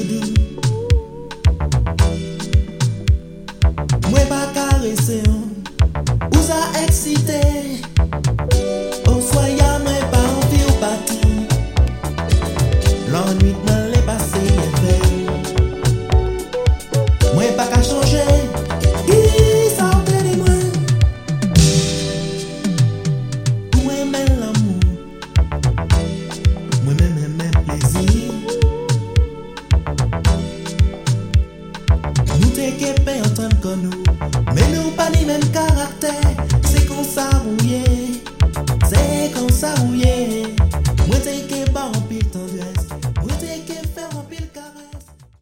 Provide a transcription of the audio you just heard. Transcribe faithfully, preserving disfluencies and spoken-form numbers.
doudou. Moi pas caresser, ou ça excité. Au soya, moi pas envie ou pas tout. L'ennui me l'est passé et fait. Moi pas qu'à changer. Qui sortait de moi? Moi même l'amour. Moi même même plaisir. Nous t'es qu'épais entendre que nous. Mais nous pas ni même caractère. C'est comme ça rouillé. C'est comme ça rouillé.